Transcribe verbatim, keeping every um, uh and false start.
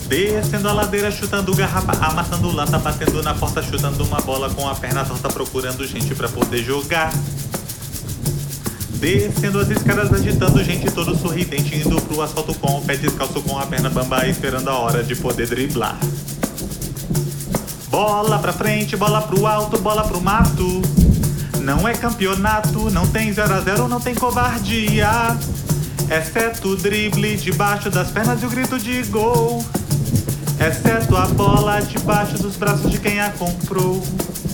Descendo a ladeira, chutando garrafa, amassando lata, batendo na porta, chutando uma bola com a perna torta, procurando gente pra poder jogar. Descendo as escadas, agitando gente todo sorridente, indo pro asfalto com o pé descalço, com a perna bamba, esperando a hora de poder driblar. Bola pra frente, bola pro alto, bola pro mato. Não é campeonato, não tem zero a zero, não tem covardia. Exceto o drible debaixo das pernas e o grito de gol. Exceto a bola debaixo dos braços de quem a comprou.